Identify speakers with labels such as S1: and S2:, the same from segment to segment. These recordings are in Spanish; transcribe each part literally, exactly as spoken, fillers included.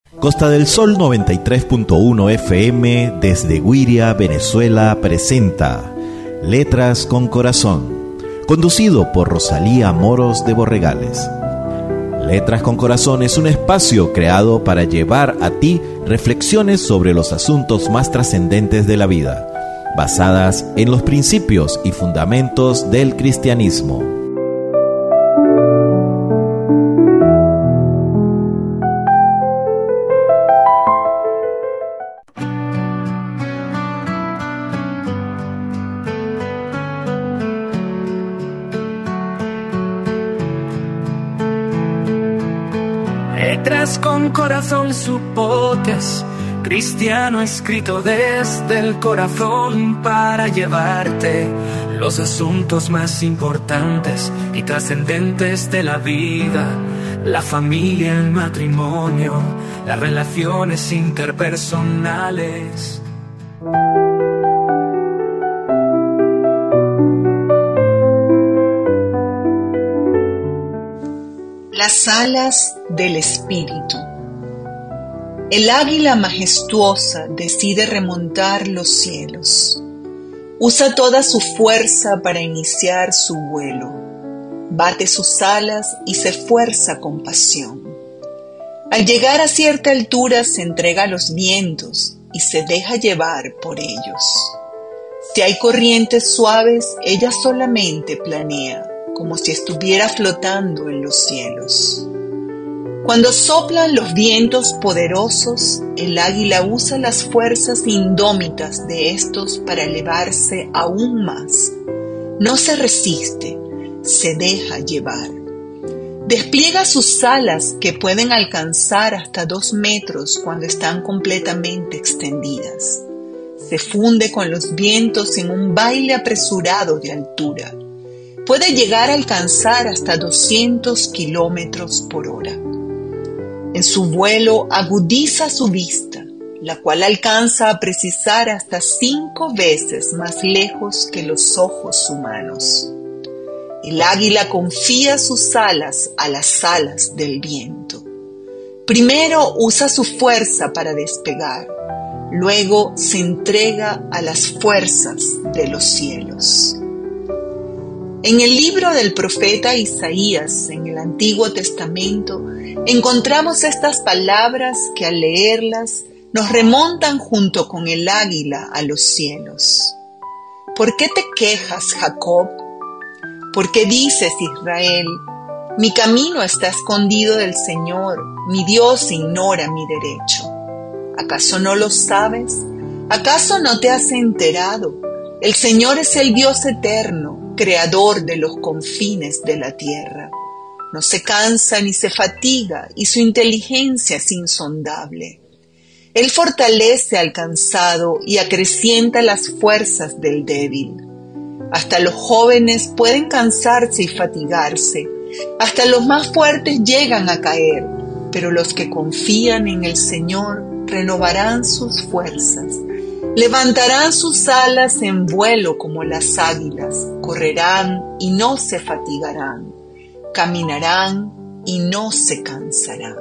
S1: Costa del Sol noventa y tres punto uno F M desde Güiria, Venezuela presenta Letras con Corazón, conducido por Rosalía Moros de Borregales. Letras con Corazón es un espacio creado para llevar a ti reflexiones sobre los asuntos más trascendentes de la vida, basadas en los principios y fundamentos del cristianismo.
S2: Letras con Corazón, su podcast cristiano escrito desde el corazón para llevarte los asuntos más importantes y trascendentes de la vida, la familia, el matrimonio, las relaciones interpersonales.
S3: Las alas del espíritu. El águila majestuosa decide remontar los cielos. Usa toda su fuerza para iniciar su vuelo. Bate sus alas y se esfuerza con pasión. Al llegar a cierta altura se entrega a los vientos y se deja llevar por ellos. Si hay corrientes suaves, ella solamente planea, como si estuviera flotando en los cielos. Cuando soplan los vientos poderosos, el águila usa las fuerzas indómitas de estos para elevarse aún más. No se resiste, se deja llevar. Despliega sus alas que pueden alcanzar hasta dos metros cuando están completamente extendidas. Se funde con los vientos en un baile apresurado de altura. Puede llegar a alcanzar hasta doscientos kilómetros por hora. En su vuelo agudiza su vista, la cual alcanza a precisar hasta cinco veces más lejos que los ojos humanos. El águila confía sus alas a las alas del viento. Primero usa su fuerza para despegar, luego se entrega a las fuerzas de los cielos. En el libro del profeta Isaías, en el Antiguo Testamento, encontramos estas palabras que al leerlas nos remontan junto con el águila a los cielos. ¿Por qué te quejas, Jacob? ¿Por qué dices, Israel, mi camino está escondido del Señor, mi Dios ignora mi derecho? ¿Acaso no lo sabes? ¿Acaso no te has enterado? El Señor es el Dios eterno, creador de los confines de la tierra. No se cansa ni se fatiga y su inteligencia es insondable. Él fortalece al cansado y acrecienta las fuerzas del débil. Hasta los jóvenes pueden cansarse y fatigarse, hasta los más fuertes llegan a caer, pero los que confían en el Señor renovarán sus fuerzas. Levantarán sus alas en vuelo como las águilas, correrán y no se fatigarán, caminarán y no se cansarán.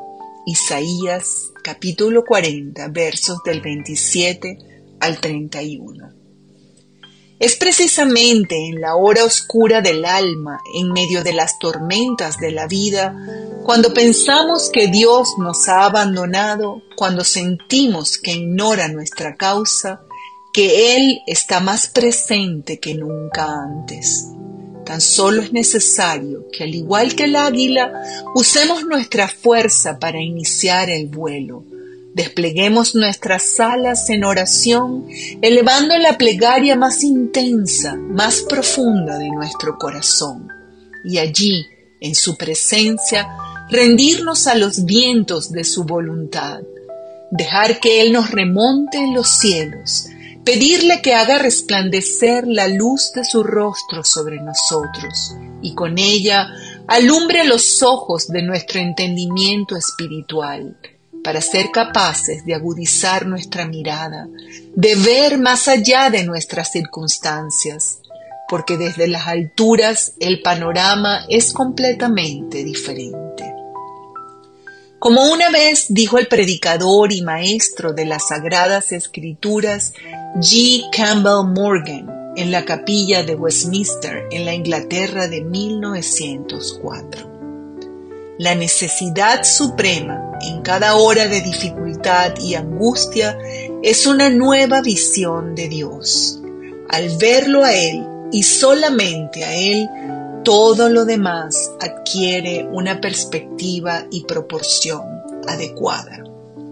S3: Isaías capítulo cuarenta, versos del veintisiete al treinta y uno. Es precisamente en la hora oscura del alma, en medio de las tormentas de la vida, cuando pensamos que Dios nos ha abandonado, cuando sentimos que ignora nuestra causa, que Él está más presente que nunca antes. Tan solo es necesario que, al igual que el águila, usemos nuestra fuerza para iniciar el vuelo. Despleguemos nuestras alas en oración, elevando la plegaria más intensa, más profunda de nuestro corazón. Y allí, en su presencia, rendirnos a los vientos de su voluntad. Dejar que Él nos remonte en los cielos. Pedirle que haga resplandecer la luz de su rostro sobre nosotros y con ella alumbre los ojos de nuestro entendimiento espiritual, para ser capaces de agudizar nuestra mirada, de ver más allá de nuestras circunstancias, porque desde las alturas el panorama es completamente diferente. Como una vez dijo el predicador y maestro de las Sagradas Escrituras G. Campbell Morgan en la capilla de Westminster en la Inglaterra de mil novecientos cuatro, la necesidad suprema en cada hora de dificultad y angustia es una nueva visión de Dios. Al verlo a Él y solamente a Él, todo lo demás adquiere una perspectiva y proporción adecuada.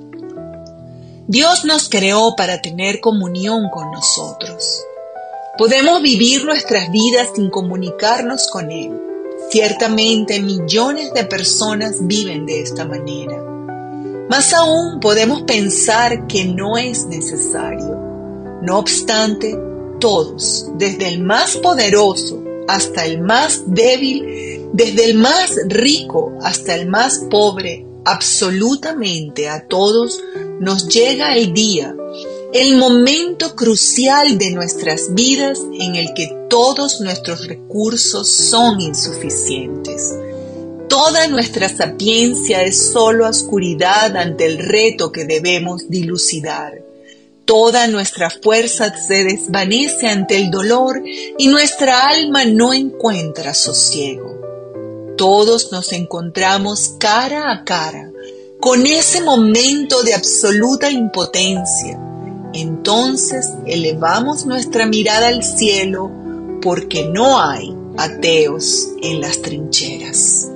S3: Dios nos creó para tener comunión con nosotros. Podemos vivir nuestras vidas sin comunicarnos con Él. Ciertamente millones de personas viven de esta manera. Más aún podemos pensar que no es necesario. No obstante, todos, desde el más poderoso hasta el más débil, desde el más rico hasta el más pobre, absolutamente a todos nos llega el día, el momento crucial de nuestras vidas en el que todos nuestros recursos son insuficientes. Toda nuestra sapiencia es solo oscuridad ante el reto que debemos dilucidar. Toda nuestra fuerza se desvanece ante el dolor y nuestra alma no encuentra sosiego. Todos nos encontramos cara a cara con ese momento de absoluta impotencia. Entonces elevamos nuestra mirada al cielo porque no hay ateos en las trincheras.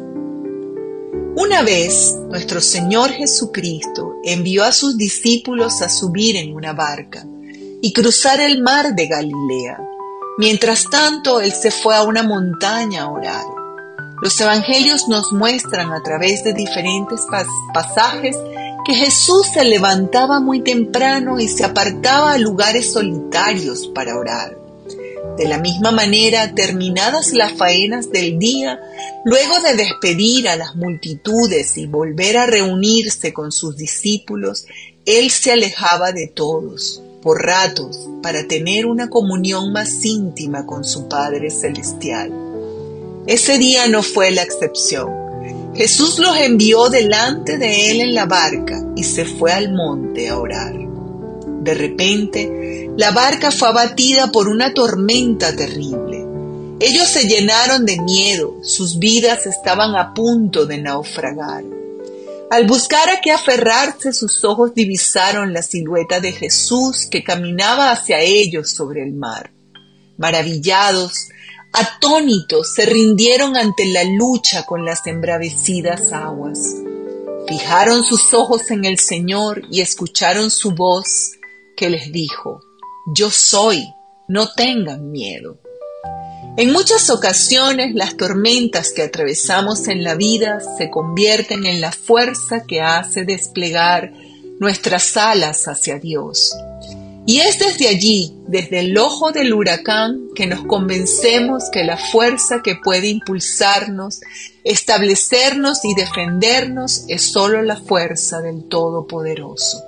S3: Una vez, nuestro Señor Jesucristo envió a sus discípulos a subir en una barca y cruzar el mar de Galilea. Mientras tanto, Él se fue a una montaña a orar. Los evangelios nos muestran a través de diferentes pas- pasajes que Jesús se levantaba muy temprano y se apartaba a lugares solitarios para orar. De la misma manera, terminadas las faenas del día, luego de despedir a las multitudes y volver a reunirse con sus discípulos, Él se alejaba de todos, por ratos, para tener una comunión más íntima con su Padre Celestial. Ese día no fue la excepción. Jesús los envió delante de Él en la barca y se fue al monte a orar. De repente, la barca fue abatida por una tormenta terrible. Ellos se llenaron de miedo, sus vidas estaban a punto de naufragar. Al buscar a qué aferrarse, sus ojos divisaron la silueta de Jesús que caminaba hacia ellos sobre el mar. Maravillados, atónitos, se rindieron ante la lucha con las embravecidas aguas. Fijaron sus ojos en el Señor y escucharon su voz que les dijo: «Yo soy, no tengan miedo». En muchas ocasiones las tormentas que atravesamos en la vida se convierten en la fuerza que hace desplegar nuestras alas hacia Dios. Y es desde allí, desde el ojo del huracán, que nos convencemos que la fuerza que puede impulsarnos, establecernos y defendernos es solo la fuerza del Todopoderoso.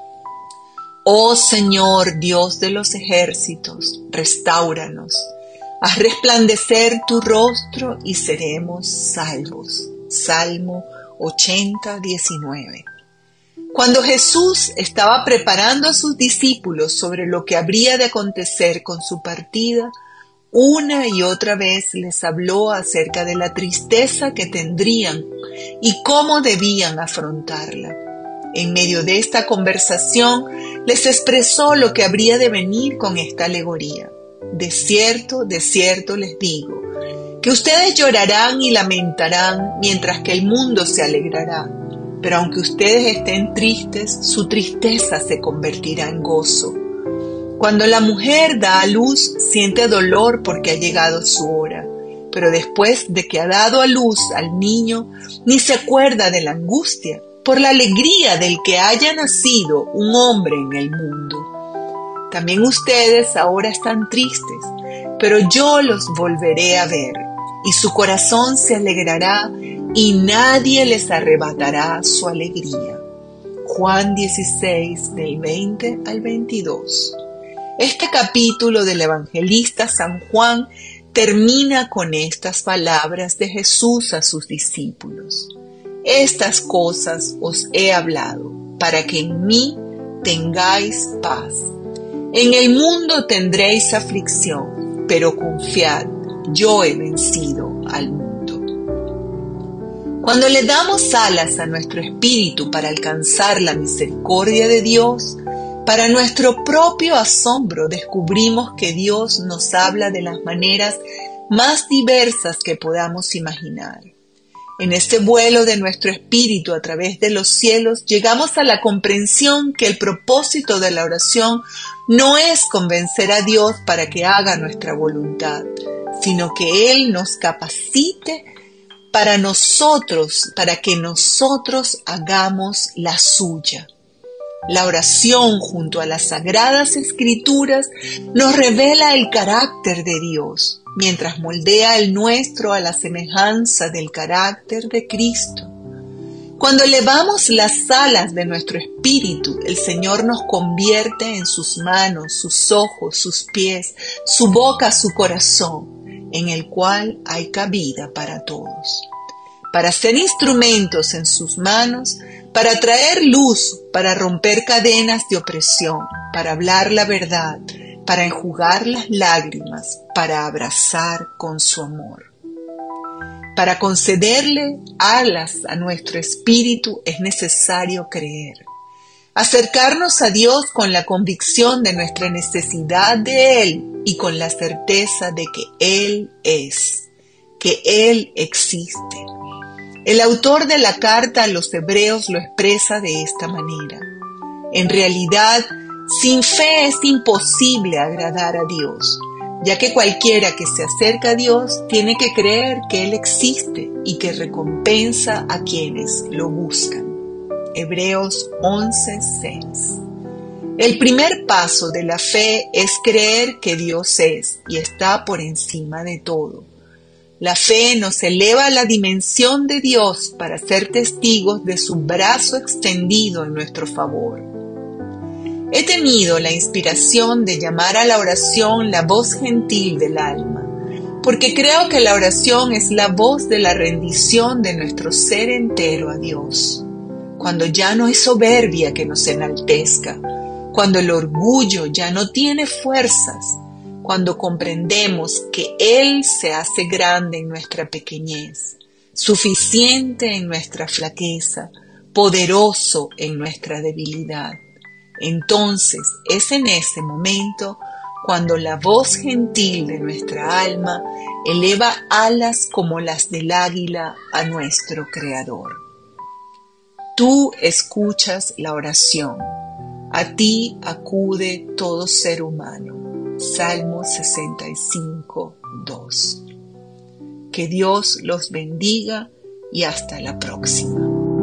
S3: Oh Señor, Dios de los ejércitos, restáuranos. Haz resplandecer tu rostro y seremos salvos. Salmo ochenta, diecinueve. Cuando Jesús estaba preparando a sus discípulos sobre lo que habría de acontecer con su partida, una y otra vez les habló acerca de la tristeza que tendrían y cómo debían afrontarla. En medio de esta conversación les expresó lo que habría de venir con esta alegoría. De cierto, de cierto les digo, que ustedes llorarán y lamentarán mientras que el mundo se alegrará. Pero aunque ustedes estén tristes, su tristeza se convertirá en gozo. Cuando la mujer da a luz, siente dolor porque ha llegado su hora. Pero después de que ha dado a luz al niño, ni se acuerda de la angustia, por la alegría del que haya nacido un hombre en el mundo. También ustedes ahora están tristes, pero yo los volveré a ver, y su corazón se alegrará, y nadie les arrebatará su alegría. Juan dieciséis, del veinte al veintidós. Este capítulo del evangelista San Juan termina con estas palabras de Jesús a sus discípulos. Estas cosas os he hablado, para que en mí tengáis paz. En el mundo tendréis aflicción, pero confiad, yo he vencido al mundo. Cuando le damos alas a nuestro espíritu para alcanzar la misericordia de Dios, para nuestro propio asombro descubrimos que Dios nos habla de las maneras más diversas que podamos imaginar. En este vuelo de nuestro espíritu a través de los cielos, llegamos a la comprensión que el propósito de la oración no es convencer a Dios para que haga nuestra voluntad, sino que Él nos capacite para nosotros, para que nosotros hagamos la suya. La oración junto a las Sagradas Escrituras nos revela el carácter de Dios, mientras moldea el nuestro a la semejanza del carácter de Cristo. Cuando elevamos las alas de nuestro espíritu, el Señor nos convierte en sus manos, sus ojos, sus pies, su boca, su corazón, en el cual hay cabida para todos. Para ser instrumentos en sus manos, para traer luz, para romper cadenas de opresión, para hablar la verdad, para enjugar las lágrimas, para abrazar con su amor. Para concederle alas a nuestro espíritu es necesario creer. Acercarnos a Dios con la convicción de nuestra necesidad de Él y con la certeza de que Él es, que Él existe. El autor de la carta a los Hebreos lo expresa de esta manera. En realidad, sin fe es imposible agradar a Dios, ya que cualquiera que se acerca a Dios tiene que creer que Él existe y que recompensa a quienes lo buscan. Hebreos once seis. El primer paso de la fe es creer que Dios es y está por encima de todo. La fe nos eleva a la dimensión de Dios para ser testigos de su brazo extendido en nuestro favor. He tenido la inspiración de llamar a la oración la voz gentil del alma, porque creo que la oración es la voz de la rendición de nuestro ser entero a Dios. Cuando ya no es soberbia que nos enaltezca, cuando el orgullo ya no tiene fuerzas, cuando comprendemos que Él se hace grande en nuestra pequeñez, suficiente en nuestra flaqueza, poderoso en nuestra debilidad. Entonces es en ese momento cuando la voz gentil de nuestra alma eleva alas como las del águila a nuestro Creador. Tú escuchas la oración, a ti acude todo ser humano. Salmo sesenta y cinco, dos. Que Dios los bendiga y hasta la próxima.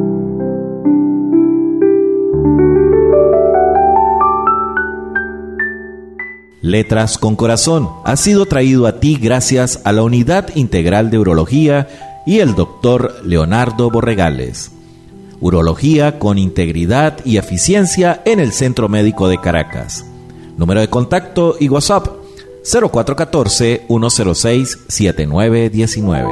S1: Letras con Corazón ha sido traído a ti gracias a la Unidad Integral de Urología y el doctor Leonardo Borregales. Urología con integridad y eficiencia en el Centro Médico de Caracas. Número de contacto y WhatsApp cero cuatro uno cuatro, uno cero seis, siete nueve uno nueve.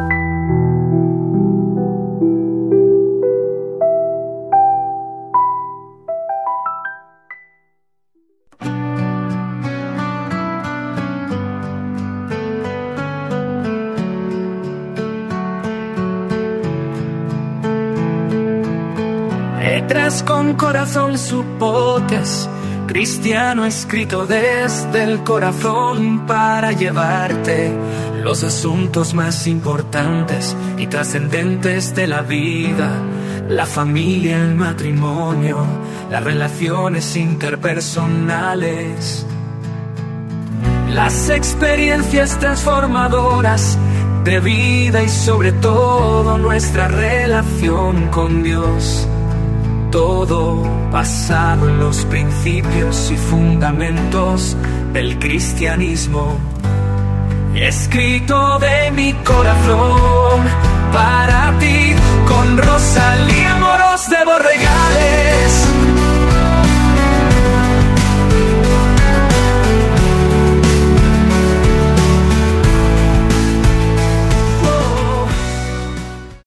S2: Letras con Corazón, su podcast cristiano escrito desde el corazón para llevarte los asuntos más importantes y trascendentes de la vida, la familia, el matrimonio, las relaciones interpersonales, las experiencias transformadoras de vida y sobre todo nuestra relación con Dios. Todo basado en los principios y fundamentos del cristianismo. Escrito de mi corazón para ti, con